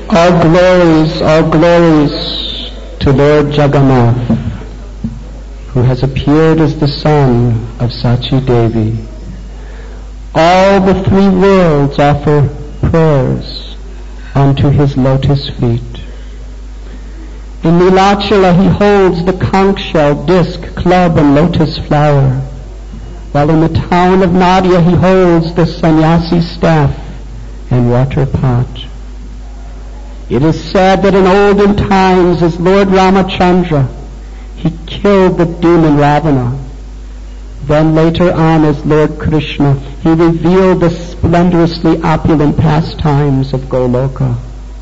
All glories to Lord Jagannath, who has appeared as the son of Sachi Devi. All the three worlds offer prayers unto his lotus feet. In Nilachala he holds the conch shell, disc, club, and lotus flower, while in the town of Nadia he holds the sannyasi staff and water pot. It is said that in olden times, as Lord Ramachandra, he killed the demon Ravana. Then later on, as Lord Krishna, he revealed the splendorously opulent pastimes of Goloka.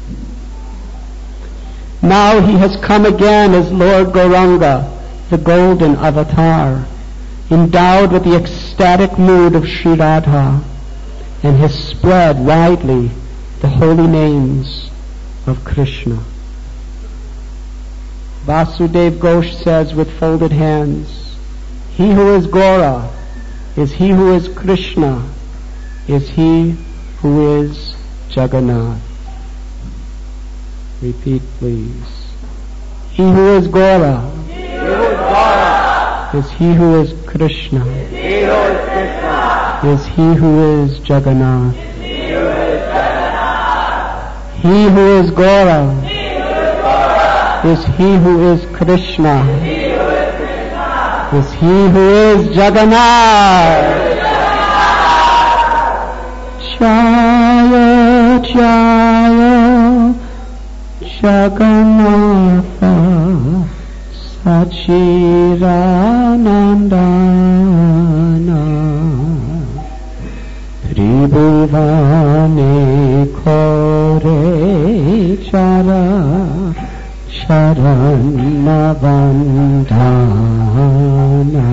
Now he has come again as Lord Gauranga, the golden avatar, endowed with the ecstatic mood of Sri Radha, and has spread widely the holy names of Krishna. Vasudev Ghosh says with folded hands, he who is Gaura is he who is Krishna, is he who is Jagannath. Repeat, please. He who is Gaura is he who is Krishna, is he who is Jagannath. He who is Gaura is he who is Krishna, is he who is Jagannath. Jaya Jaya Jagannatha Sachidanandana Tribhuvane Kore Chara Sharanavandana.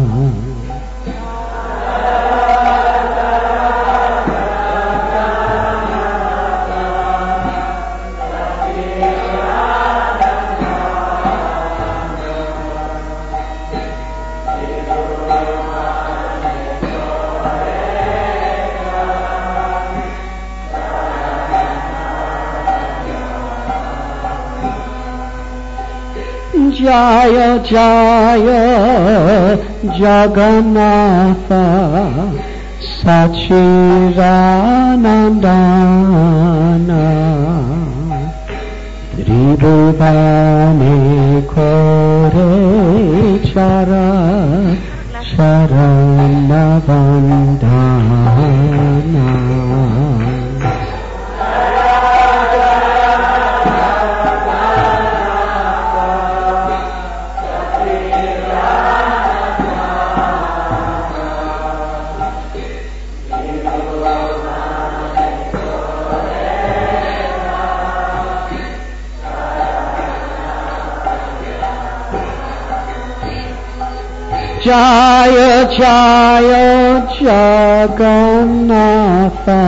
Jaya Jaya Jagannatha Sachidanandana Tribhuvane Kore Chara Sharanavandana. Jaya Jaya Jagannatha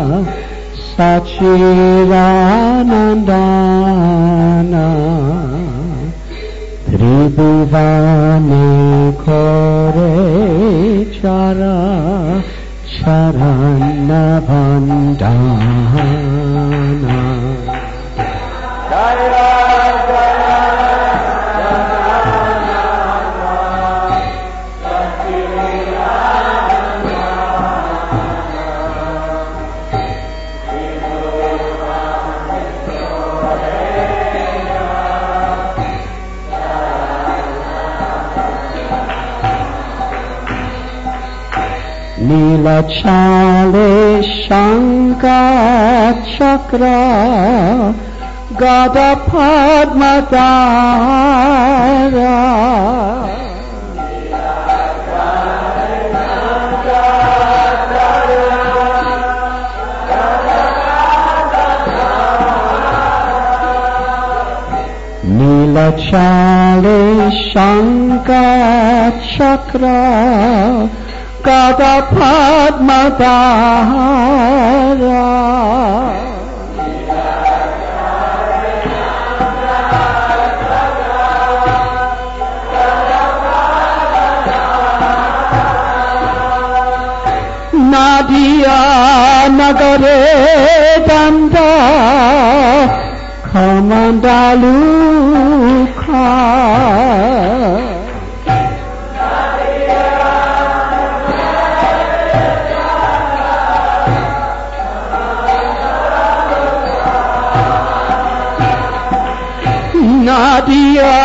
Sachidanandana Tribhuvane Kore Chara Sharanavandana. Nilachale Shankha Chakra Gada Padmadara Nilachale Shankha Chakra Gada Padmadara Nadia nagare danda kamandaluka Nadia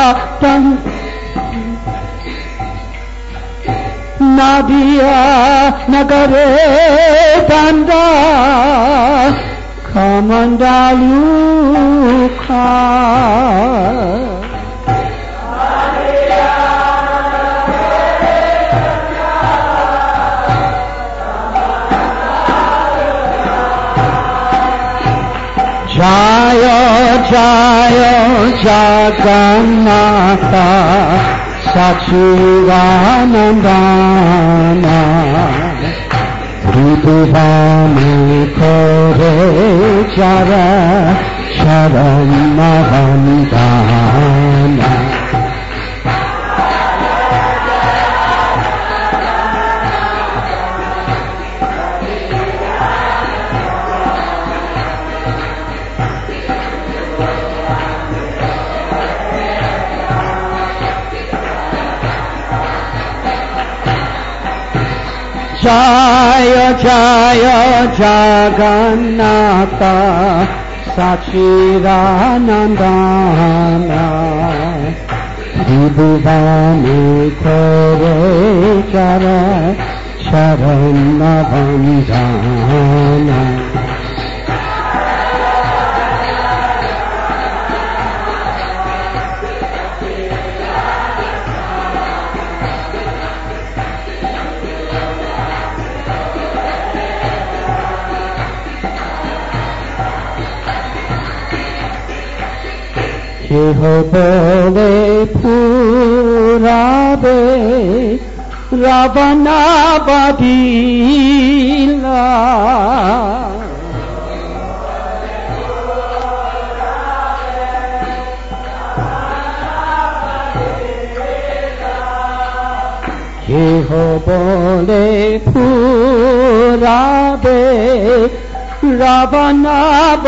nagare danda kamandaluka Jaya Jaya Jagannatha Sachidanandana Tribhuvane kore jara sharanavandana Jaya Jaya Jagannatha Sachidanandana Tribhuvane kore jara sharanavandana কেহ বলে পুরাবে রাবণা বাদিলা কেহ বলে পুরাবে রাবণা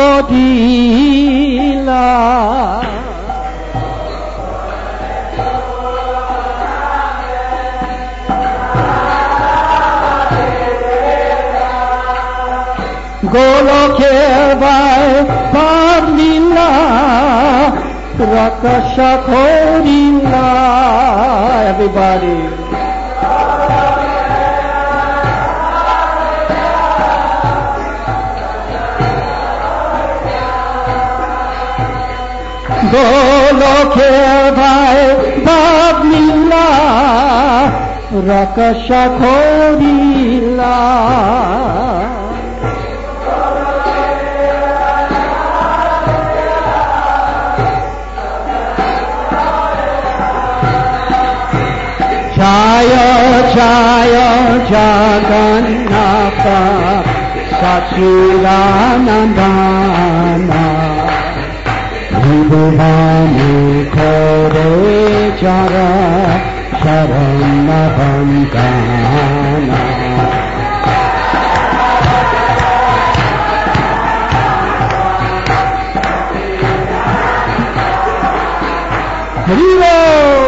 বদিলা গোলকে পাবলিলা রাকাশা করিলা everybody গোলকে পাবলিলা রাকাশা করিলা Jaya Jaya Jagannatha Sachidanandana Tribhuvane kore jara sharanavandana Haribo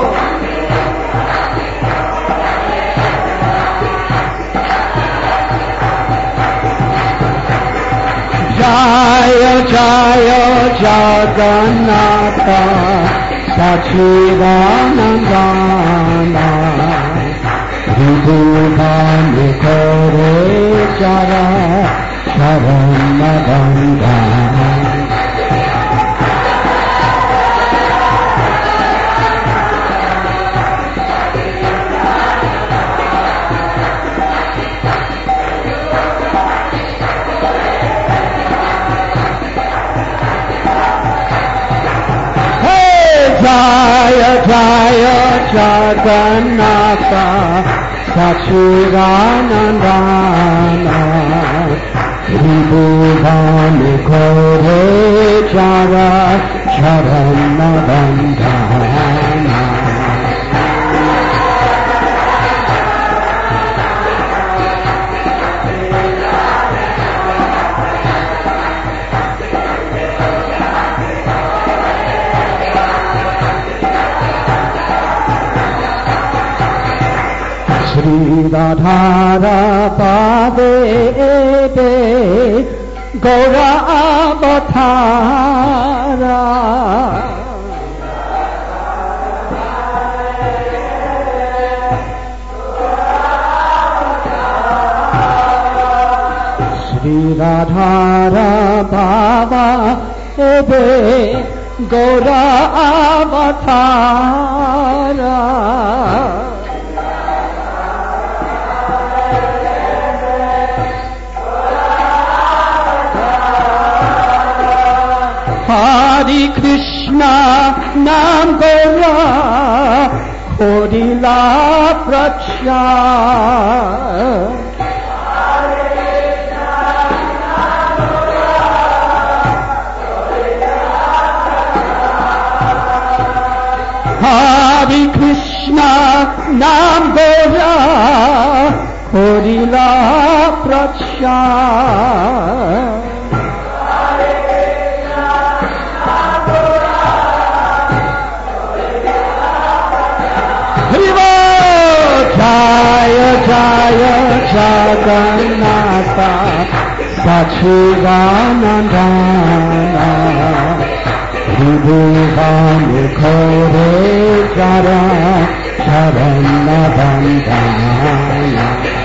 Jaya Jaya Jagannatha Sachidanandana Tribhuvane kore jara sharanavandana Jaya Jaya Jagannatha Sachidanandana Tribhuvane kore jara sharanavandana Radhara Pade Gaura Avatara Sri Radhara Baba Ebe Gaura Avatara Hare Krishna Nam Gaura Kodila Prachar Hare Krishna Nam Gaura Kodila Prachar Jaya Jaya Jagannatha Sachidanandana Vibhuvani Kore Jara Charanavandana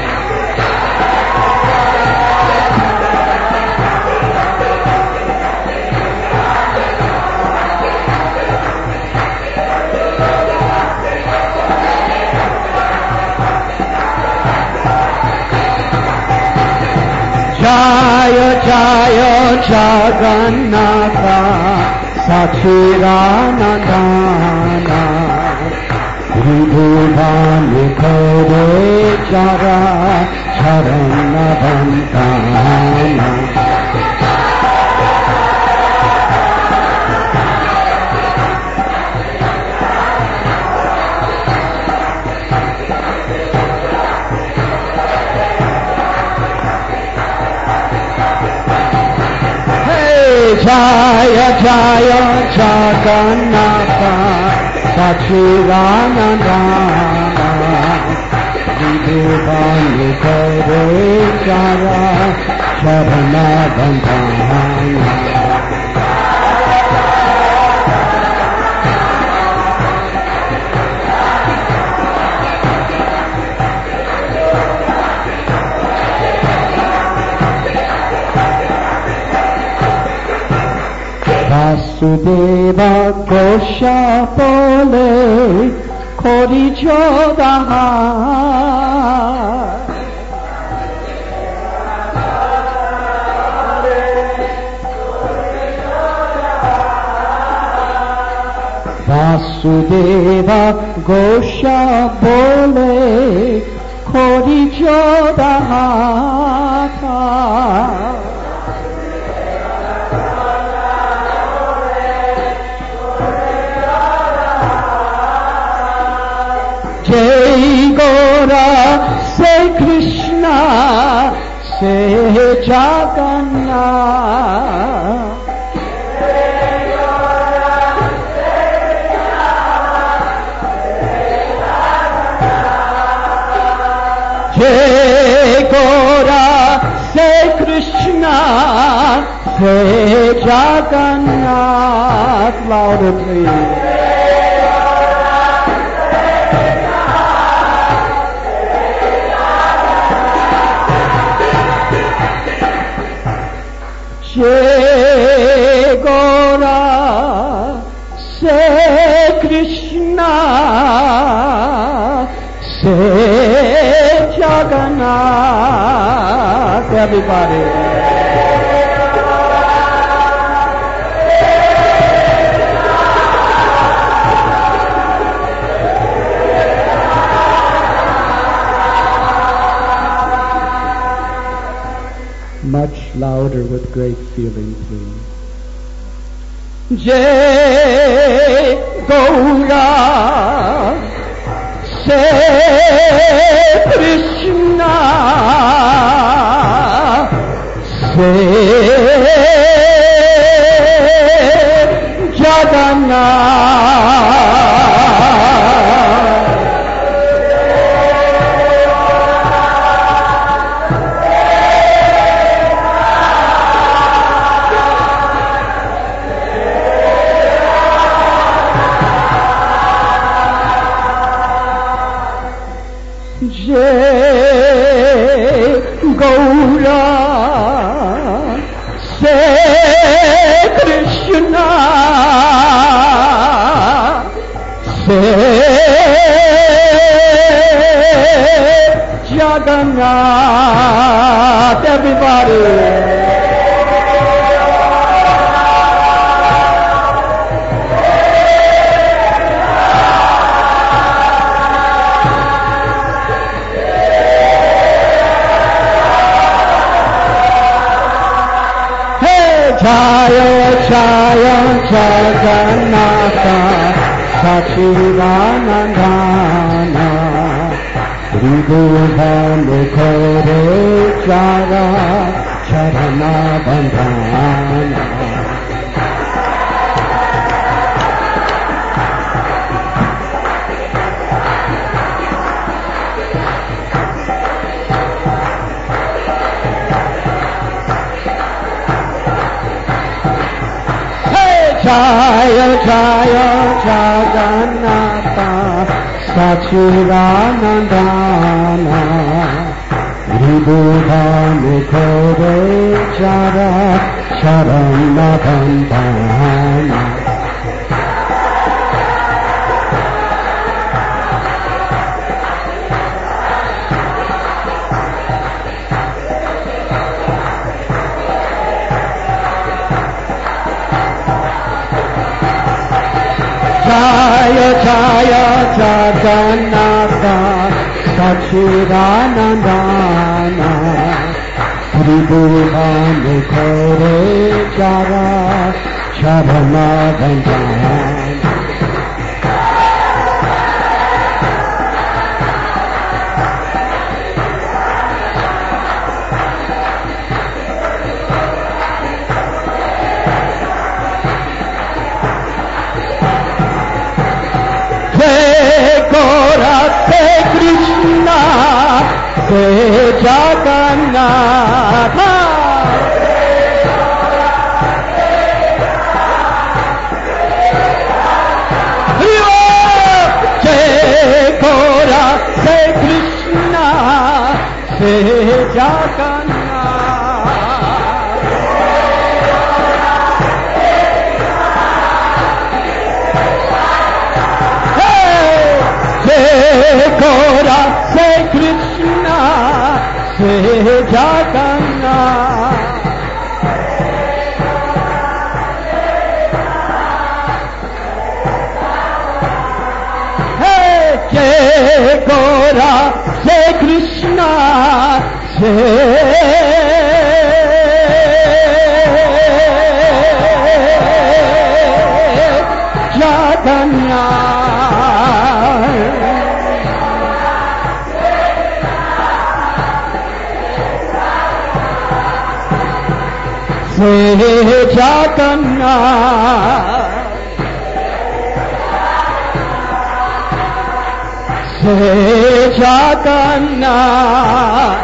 Jaya Jaya Jagannatha Sachidanandana Vibhuvani Kore Jara Charanavandana Jaya Jaya Jagannatha Sachidanandana Vibhuvani Kore Jara Charanavandana Vasudeva Kosha Pole Kori Chodahar Vasudeva Kosha Pole Kori Chodahar Jai Gaura, say Krishna, say Jagannath. Jai Gaura, say Krishna, say Jagannath. Louder please. Jai Gaura, say Krishna, say Jagannath. Everybody. Much louder with great feeling, please. Jai Gaura, say Krishna, say Jagannath. Krishna, say Jagannath, everybody. Jaya Jaya Jagannatha Sachidanandana Tribhuva Mukhare Chara Charana Bandhana Jaya Jaya Jagannatha Sachidanandana Tribhuva Mukhare Chara Charana Bandhana Jaya Jaya Jagannatha Sachidanandana Tribhuva Mukhare Chara Charana Bandhana Krishna, Jai Jagannath. Jai Gora, Jai Krishna, Jai Jagannath. Jai Gora, Jai Krishna, Jai Jagannath. Jai Gora, Jai Krishna, Jai Jagannath. Jai Jagannath, Jai Jagannath,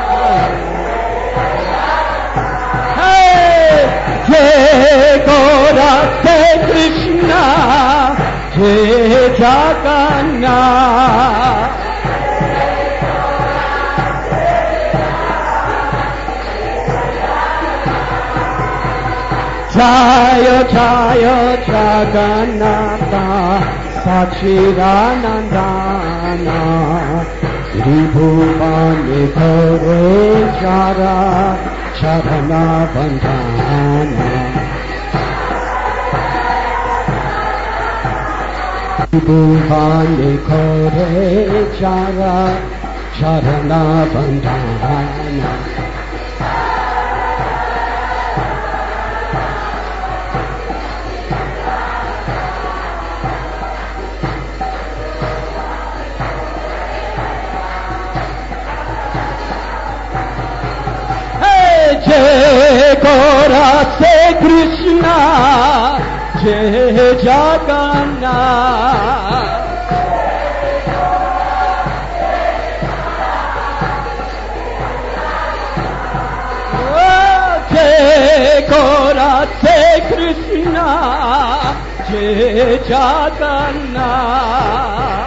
Jai Gora, Jai Krishna, Jai Jagannath. Jaya Jaya Jagannatha Sachidanandana Tribhuva Mukhare Chara Charana Bandhana Tribhuva Mukhare Chara Charana Bandhana Jai Gora, Jai Krishna, Jai Jagannath. Jai Gora, Jai Krishna, Jai Jagannath.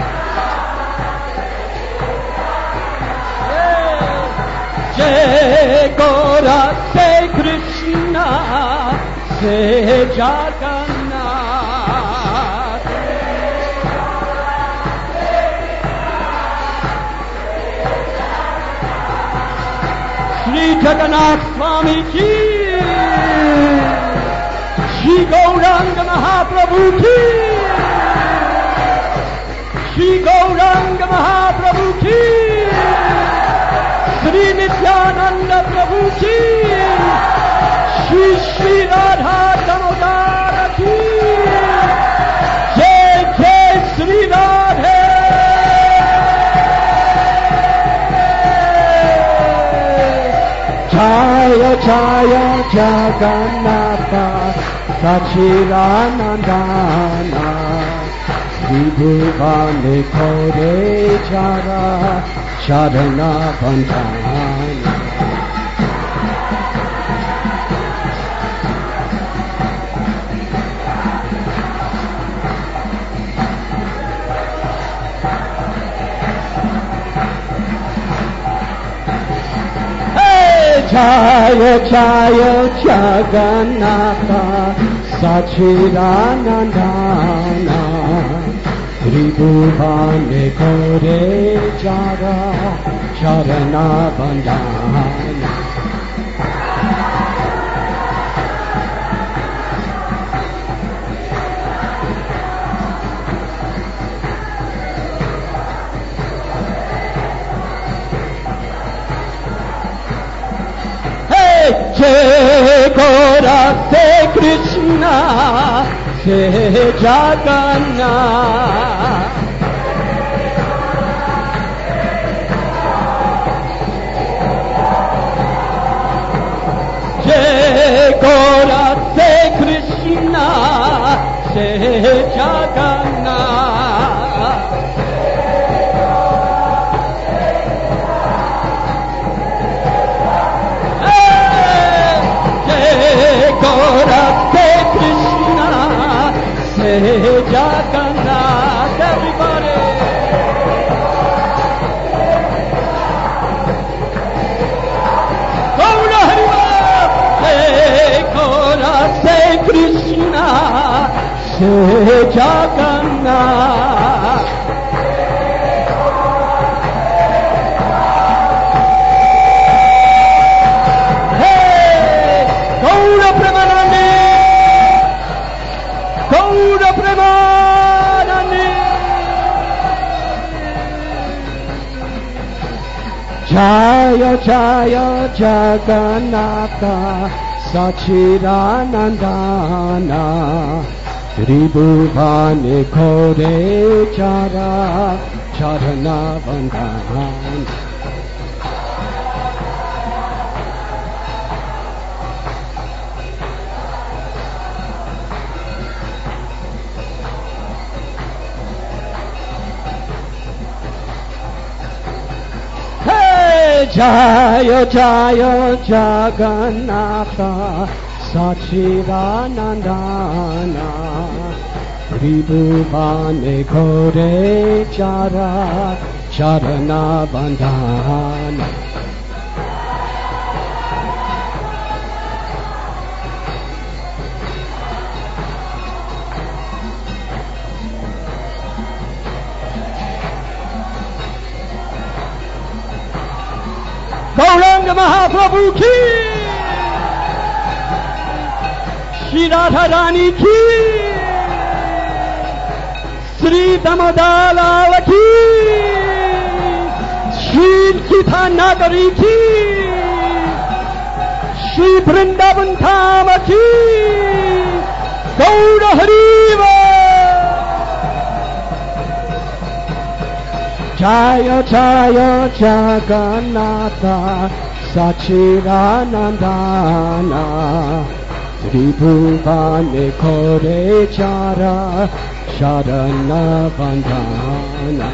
Jai Gora, Say Krishna, Say Jagannath. Shri Jagannath Swami Ji, Shri Gauranga Mahaprabhu Ji, Shri Gauranga Mahaprabhu Ji, Shri Nityananda Prabhu Ji, Shri Shri Radha Damodara Ji, Jai Jai Shri Radhe. Jaya Jaya Jagannatha Sachidanandana Vibhuvane Kore Jara Sharana Bandhana. Jaya Jaya Jagannatha Sachidanandana Tribhuvane Kore Jara Sharana Bandhana. Jai Gora, Say Krishna, Say Jagannath. Jai Gora, Say Krishna, Say Jagannath. Gora, Say Krishna, Say Jagannath, everybody. Gora Hariva, Say Gora, Say Krishna, Say Jagannath. Gaura Premanande. Jaya Jaya Jagannatha Sachidanandana Tribhuvane Kore Jara Sharana Bandhana. Jaya Jaya Jagannatha Sachidanandana Tribhuvane Kore Jara Sharana Bandhana. Gauranga Mahaprabhu ki, Shri Radha Rani ki, Shri Damodara ki, Shri Sita Nagari ki, Shri Vrindavan Dham ki, Gaura Hariva. Jaya Jaya Jagannatha Sachidanandana Tribhuvane Kore Jara Sharana Bandhana.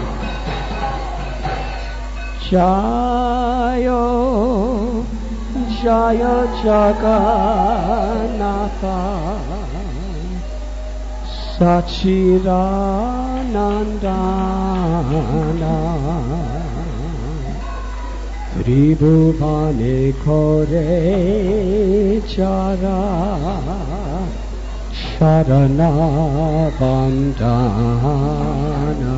Jayo Jaya Jagannatha Sachidanandana Tribhuvane Kore Chara Sharana Bandana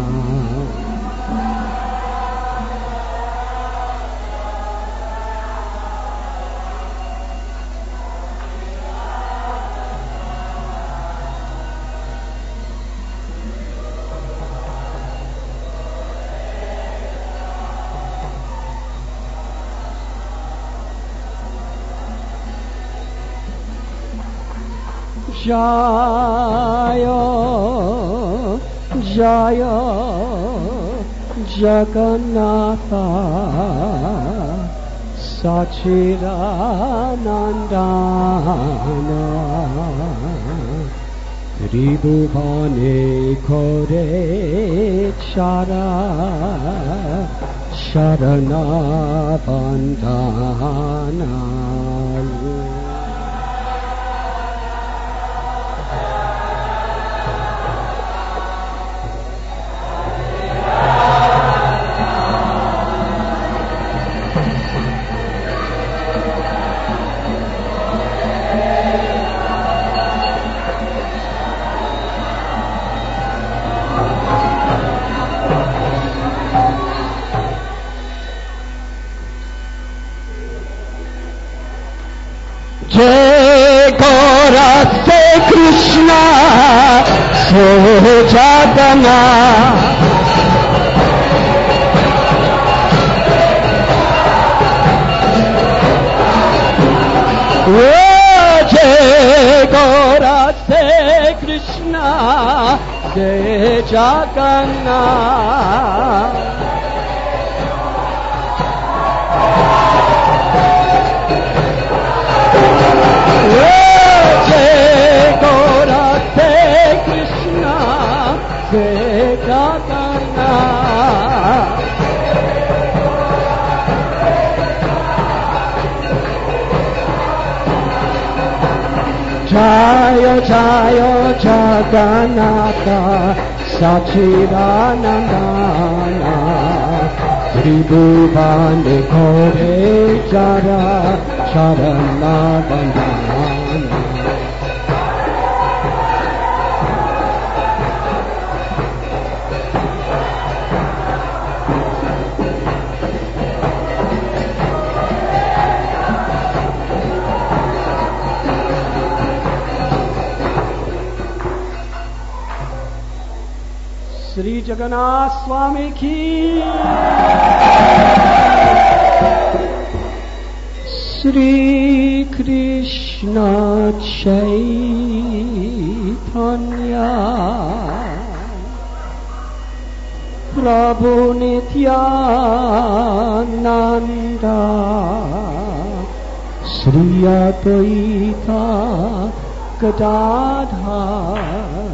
Jaya Jaya Jagannatha Sachidanandana Tribhuvane Kore Chara Sharana Bandana Jai Gaura Se Krishna Se Jagannath Jai Gaura Se Krishna Se Jagannath Jaya Jaya Jagannatha Sachidanandana Tribhuvane Kore Chara Sharana Bandana Sri Jagannath Swami ki Sri Krishna Chaitanya Prabhu Nityananda Sri Advaita Gadadhar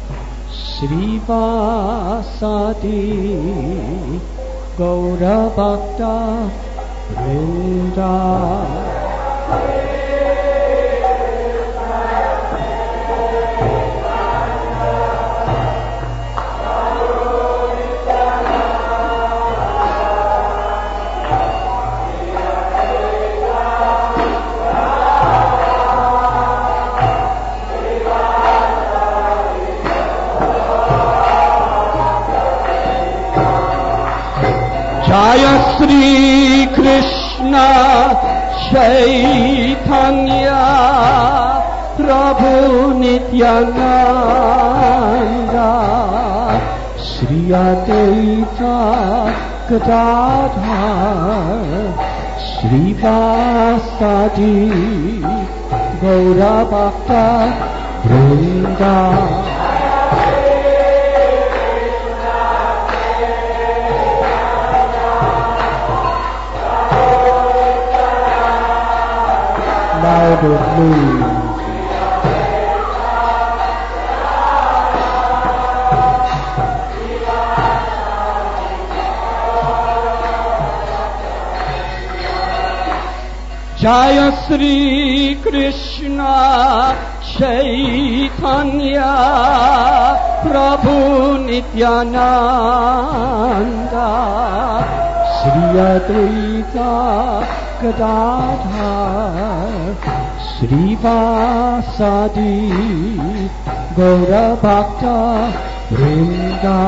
Srivasadi Gaura Bhakta Vrinda Jaya Sri Krishna Chaitanya Prabhu Nityananda Sri Advaita Gadadhar Srivasadi Gaura Bhakta Vrinda louder please. Jaya Sri Krishna Chaitanya Prabhu Nityananda Sri Advaita Gadadhar Sri Vasadi Gaura Bhakta Vrinda.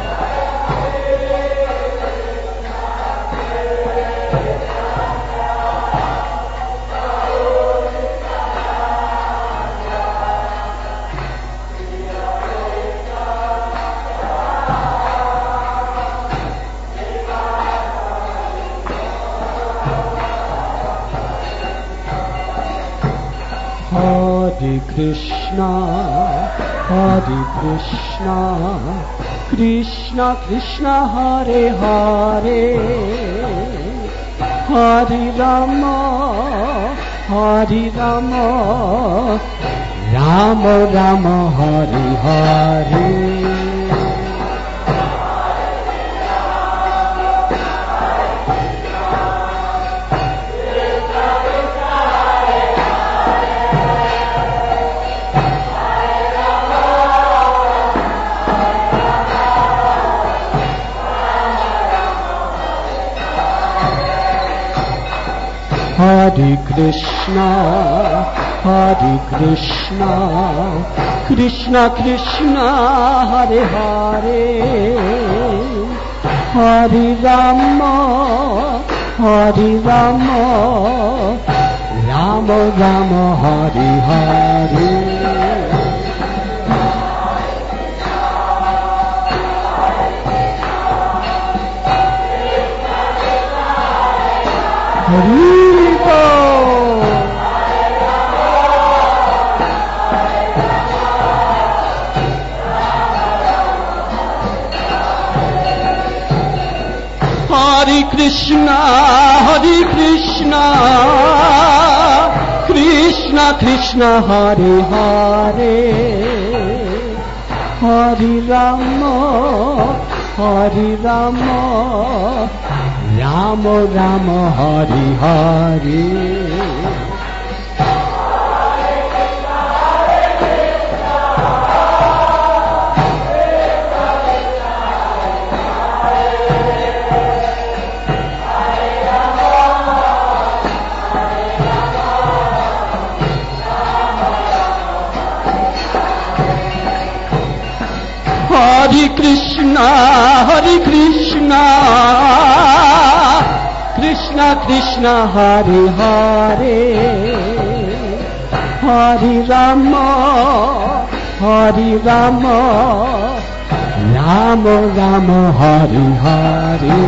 Hare Krishna, Krishna Krishna Hare Hare, Hare Rama, Rama Rama Hare Hare. Hare Krishna, Krishna Krishna Hare Hare, Hare Rama, Rama Rama Hare Hare. Haribo. Hare Krishna, Krishna Krishna Hare Hare, Hare Rama, Rama Rama Hare Hare. Hare Krishna, Krishna Krishna Hare Hare, Hare Rama, Rama Rama Hare Hare.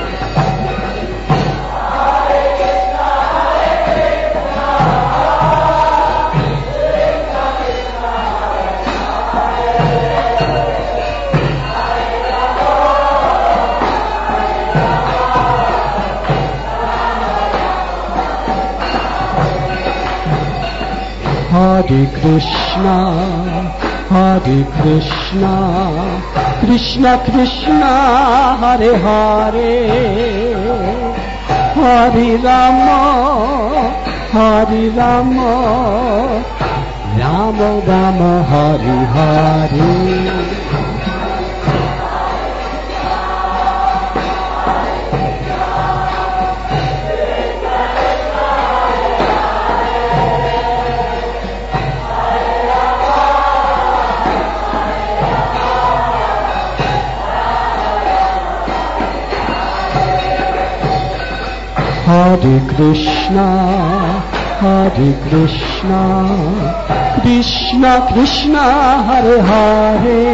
Hare Krishna, Krishna Krishna Hare Hare, Hare Rama, Rama Rama Hare Hare. Hare Krishna, Krishna Krishna Hare Hare,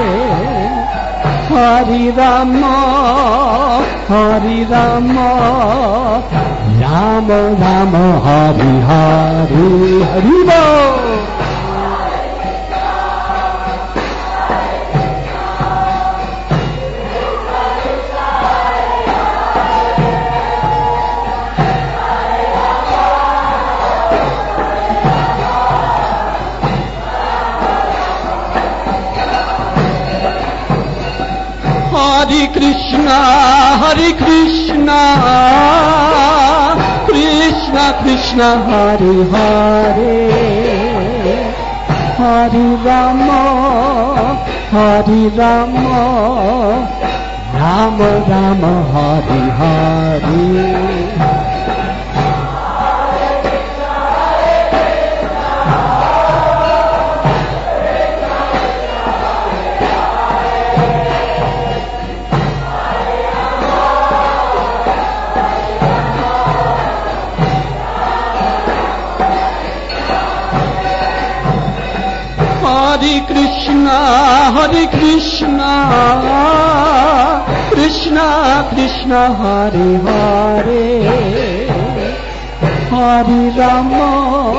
Hare Rama, Rama Rama Hare Hare. Haribo. Hare Krishna, Krishna Krishna Krishna Hare Hare Hare Rama Rama Rama Hare Hare Hare Krishna Krishna Krishna Hare Hare Hare Rama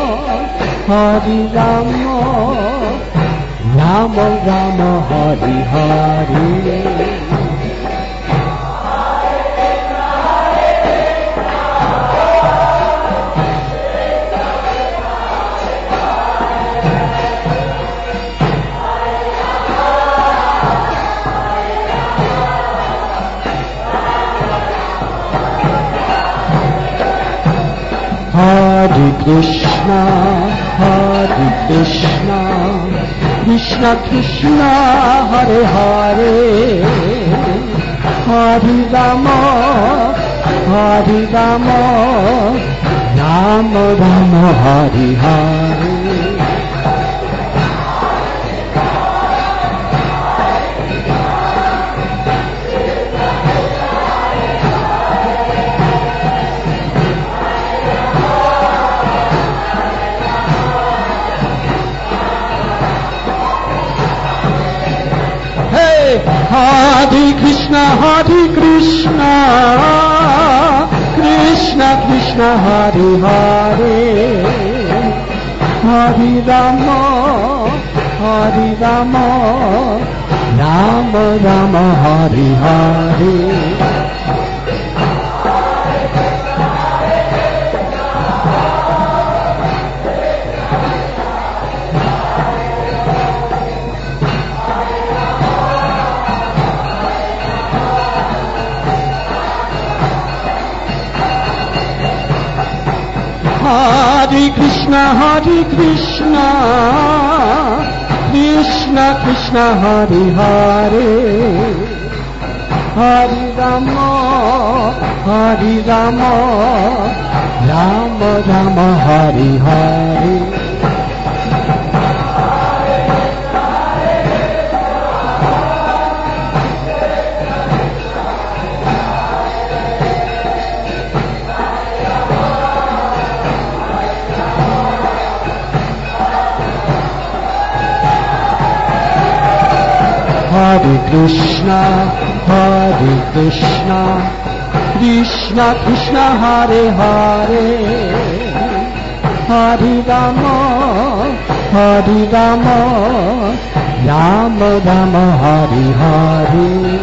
Rama Rama Hare Hare Hare Krishna Krishna Krishna Hare Hare Hare Rama Rama Rama Hare Hare Hare Krishna Krishna Krishna Hare Hare Hare Rama Rama Rama Hare Hare Hare Krishna Krishna Krishna Hare Hare Hare Rama Rama Rama Hare Hare Hare Krishna Krishna Krishna Hare Hare Hare Rama Rama Rama Hare Hare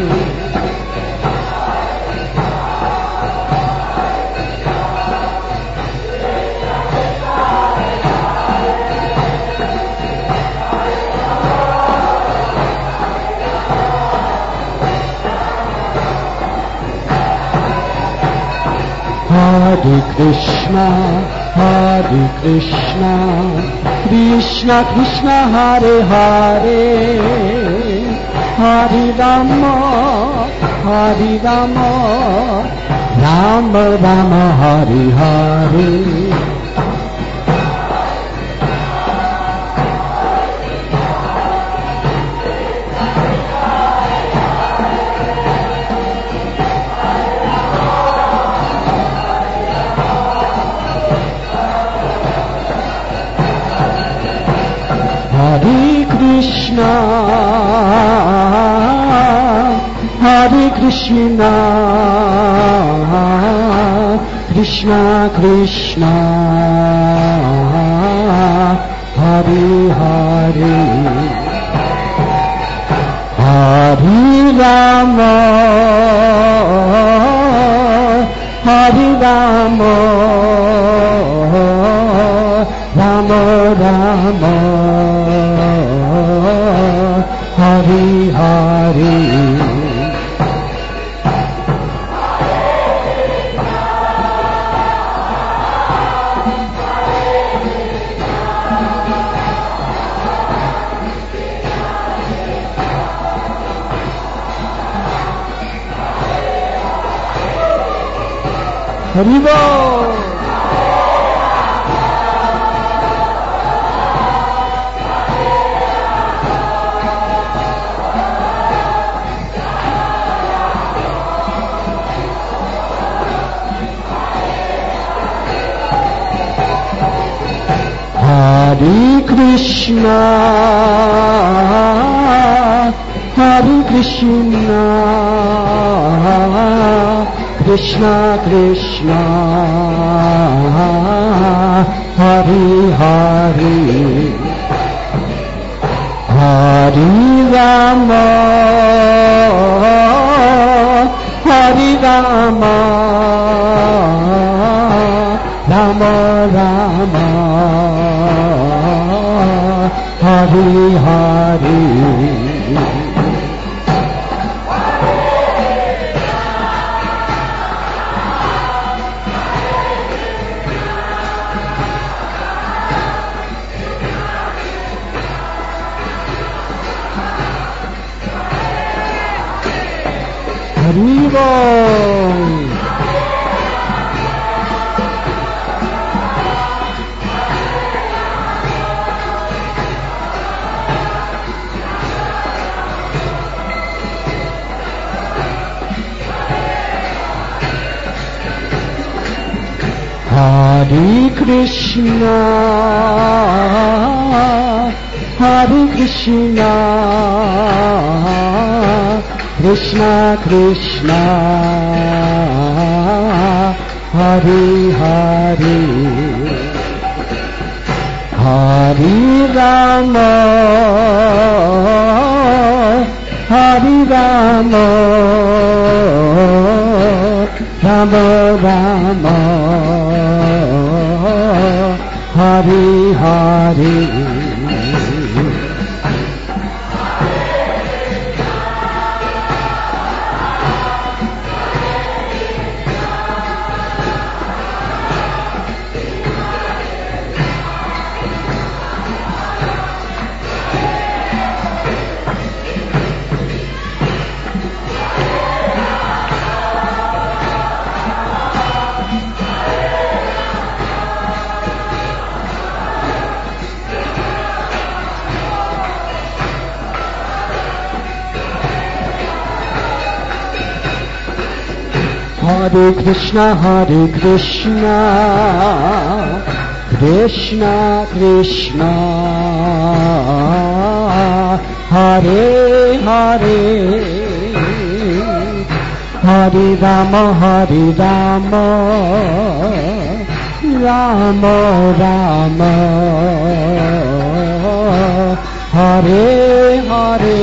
Hare Krishna Krishna Krishna Hare Hare Hare Rama Rama Rama Hare Hare Hare Krishna Krishna Krishna Hare Hare Hare Rama Rama Rama Hare Hare Haribo. Hare Krishna, Hare Krishna, Krishna Krishna, Hare Hare, Hare Rama, Hare Rama, Rama Rama, Hare Hare. Haribo. Hare Krishna, Hare Krishna, Krishna Krishna, Hare Hare, Hare Rama, Hare Rama, Rama Rama, Hare Hare. Hare Krishna, Krishna Krishna, Hare Hare, Hare Rama, Rama Rama, Hare Hare.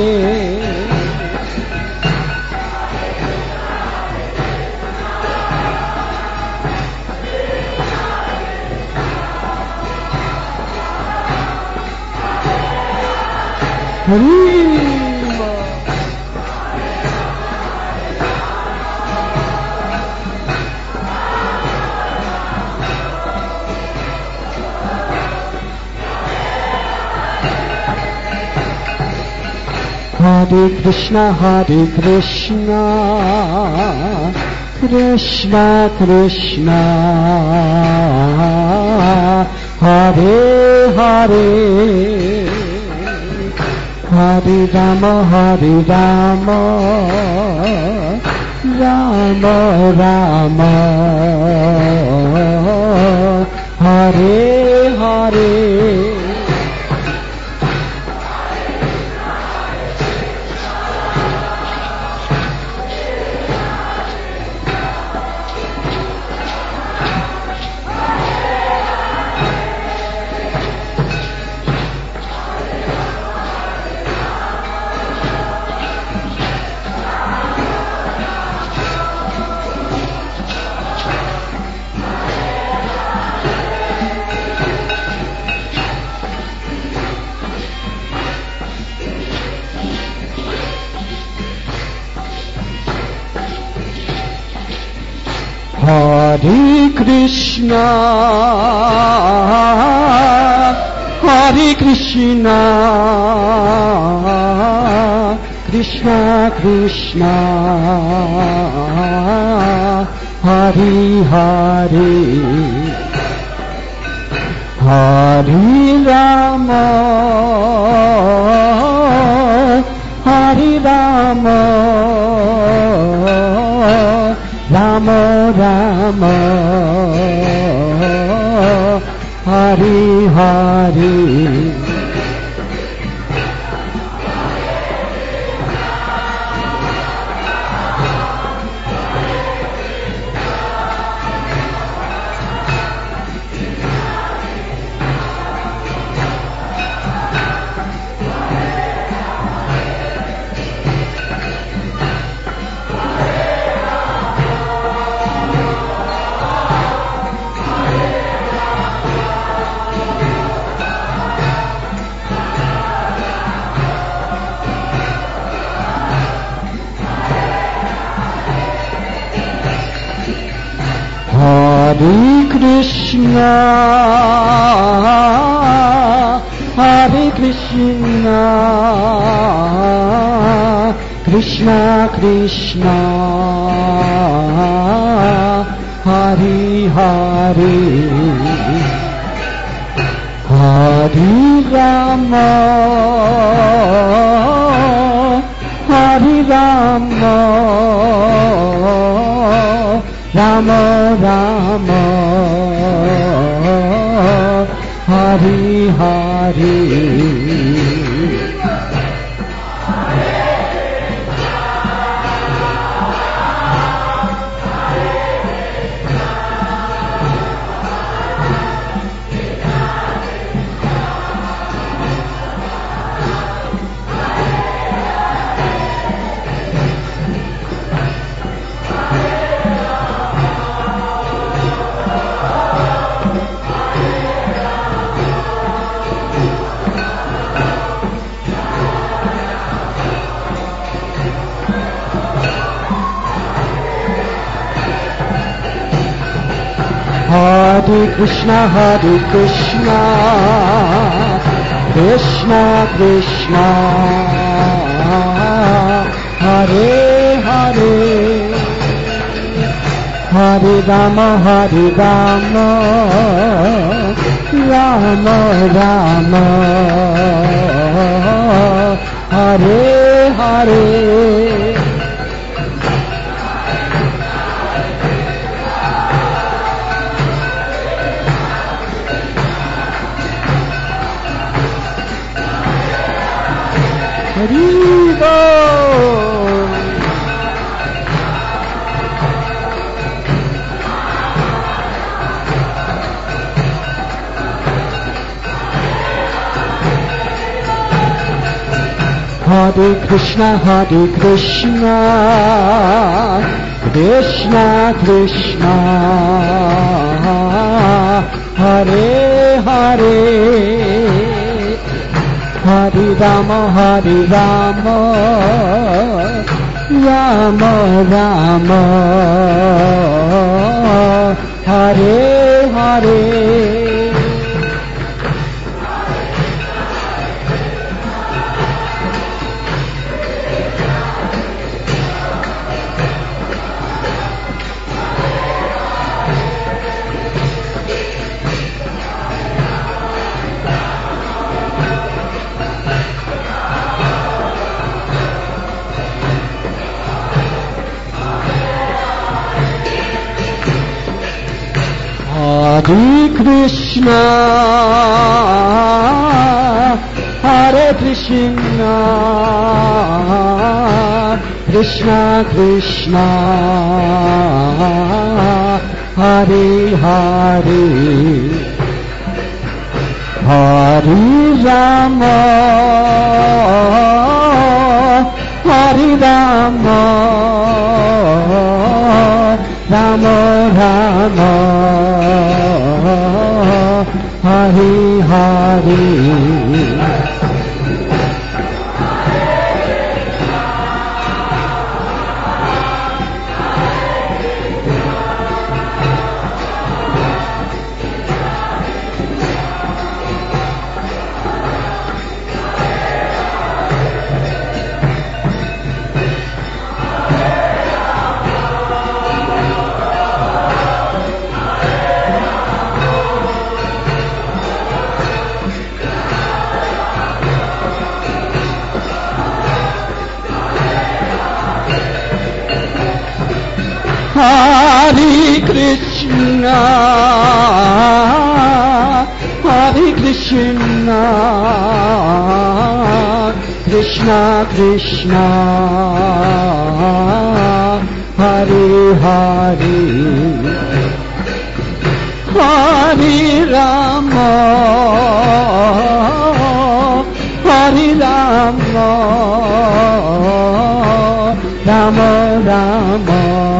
Haribo. Hare Krishna, Krishna Krishna, Hare Hare, Hare Rama, Rama Rama, Hare Hare. Hare Krishna, Hare Krishna, Krishna Krishna, Hari Hari Hari Rama Hari Rama Rama Rama Hari Hari Hare Krishna, Hare Krishna, Krishna Krishna, Hare Hare, Hare Rama, Hare Rama, Rama Rama, Hari Hari. Hare Krishna, Krishna Krishna, Hare Hare, Hare Rama, Rama Rama, Hare Hare. Haribo. Hare Krishna, Krishna Krishna, Hare Hare, Hare Rama, Rama Rama, Hare Hare. Hare Krishna, Hare Krishna, Krishna Krishna, Hare Hare, Hare Rama, Hare Rama, Rama Rama, Hare Hare. Hare Krishna, Hare Krishna, Krishna Krishna, Hare Hare, Hare Rama, Hare Rama, Rama Rama,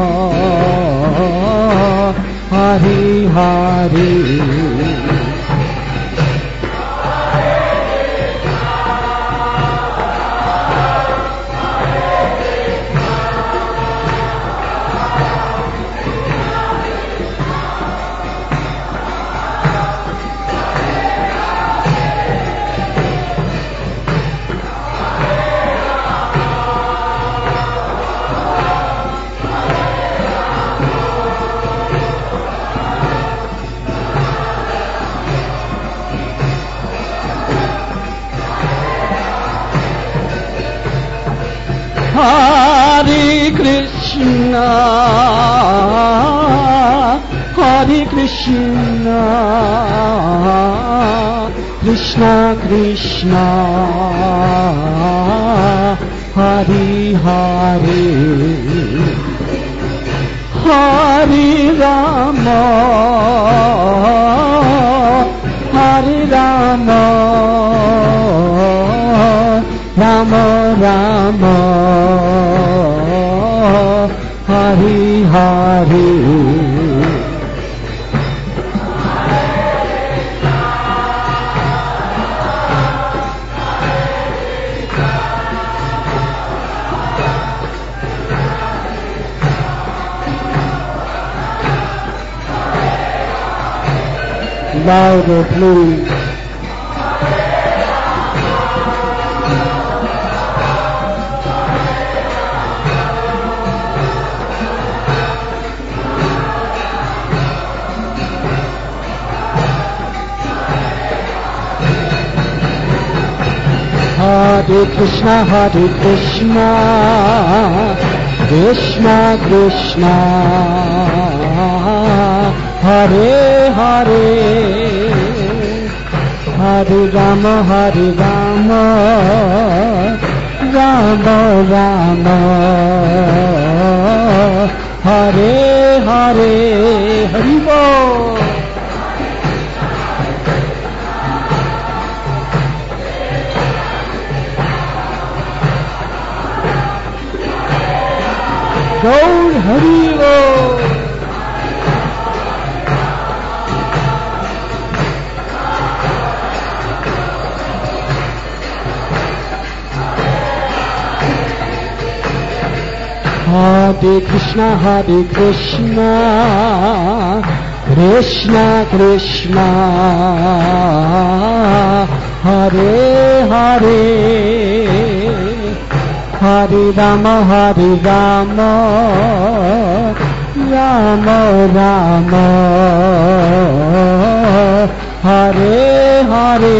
Hare Hare. Hare Krishna, Hare Krishna, Krishna Krishna, Hare Hare, Hare Rama, Hare Rama, Rama Rama, Hare Hare. Louder, please. Hare Krishna, Hare Krishna, Krishna Krishna, Hare Hare, Hare Rama, Hare Rama, Rama Rama, Hare Hare, Hari Bol. Gaur Hari Bol. Hare Krishna, Hare Krishna, Krishna Krishna, Hare Hare, Hare Rama, Hare Rama, Rama Rama, Hare Hare.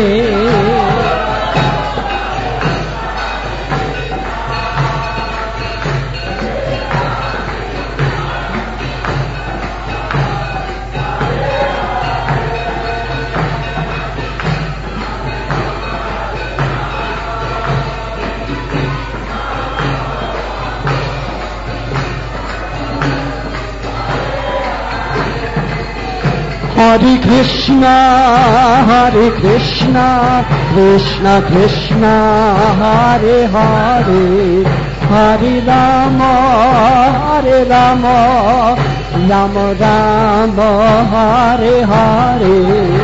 Hare Krishna, Hare Krishna, Krishna Krishna, Hare Hare, Hare Rama, Hare Rama, Rama Rama, Hare Hare.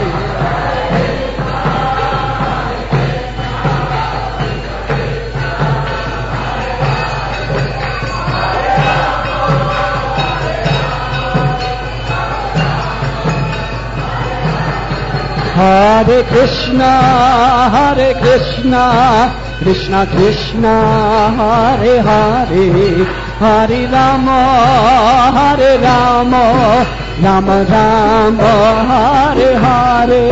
Hare Krishna, Hare Krishna, Krishna Krishna, Hare Hare, Hare Rama, Hare Rama, Rama Rama, Hare Hare.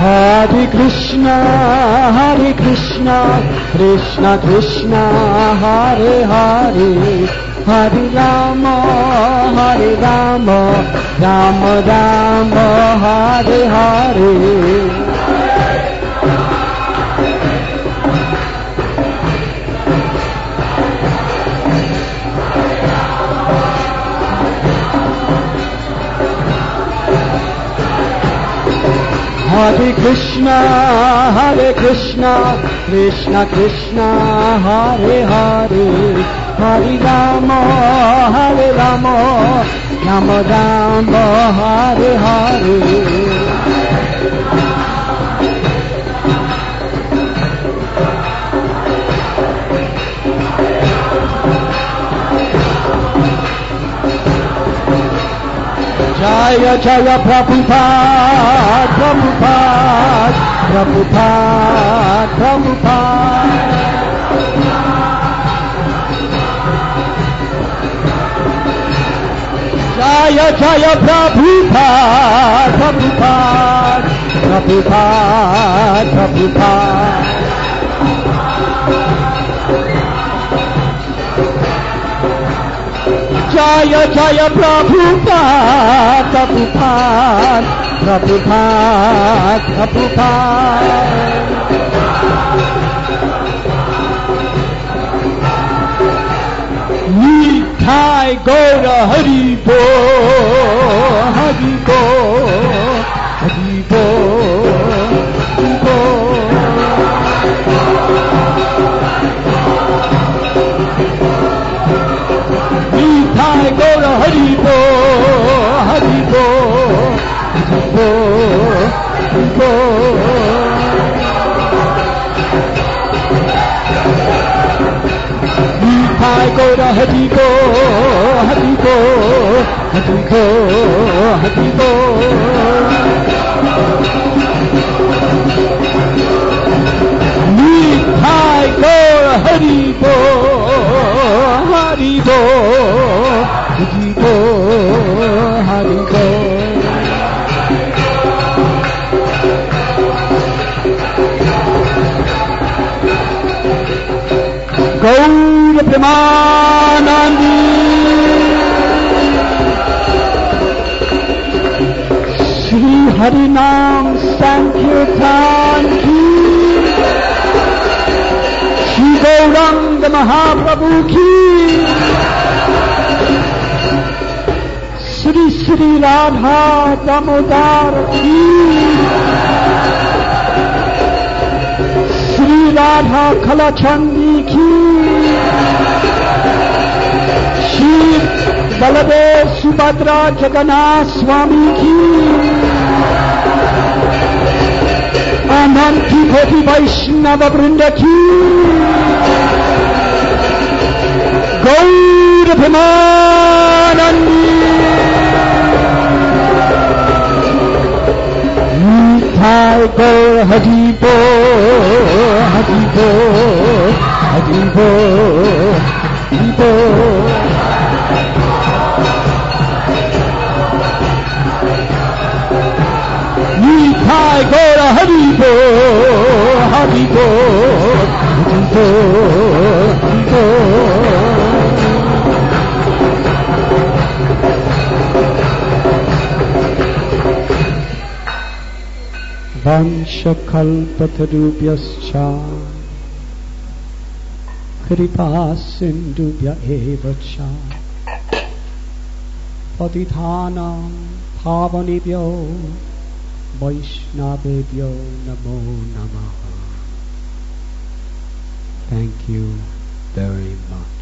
Hare Krishna, Krishna Krishna, Hare Hare, Hare Rama, Rama Rama, Hare Hare. Hare Krishna, Krishna Krishna, Hare Hare, Hare Rama, Rama Rama, Hare Hare. Jaya Jaya Prabhupada, Prabhupada, Prabhupada, Prabhupada. Jaya Jaya Prabhupada, Prabhupada, Prabhupada, Prabhupada. Jaya Jaya Prabhupada, Prabhupada, Prabhupada, Prabhupada. Nitai Gaura Hari Bo, Hari Bo, Hari Bo, Hari Bo. Nitai Gaura Hari Bo, Hari Bo, Hari Bo, Hari Bo. Nitai Gaura Hari Bo, Hari Bo, Hari Bo, Hari Bo. Nitai Gaura Hari Bo, Hari Bo, Hari Bo, Hari Bo. Gaura Premanandi, Shri Harinam Sankirtan Ki, Shri Gauranga Mahaprabhu Ki, Shri Shri Radha Damodar Ki, Shri Radha Kalachandi Ki, Shri Baladev Subhadra Jagannath Swami Ki, Ananti Koti Vaishnava Vrinda Ki, Gaura Premanandi. Nitai Gaura Hari Bo, Hari Bo, Hari Bo, Hari Bo. Nitai Gaura Hari Bo, Hari Bo, Hari Bo, Hari Bo. Vanshakalpatarubhyascha Kripasindubhya eva cha Patithanam Pavanebhyo Vaishnavebhyo Namo Namaha. Thank you very much.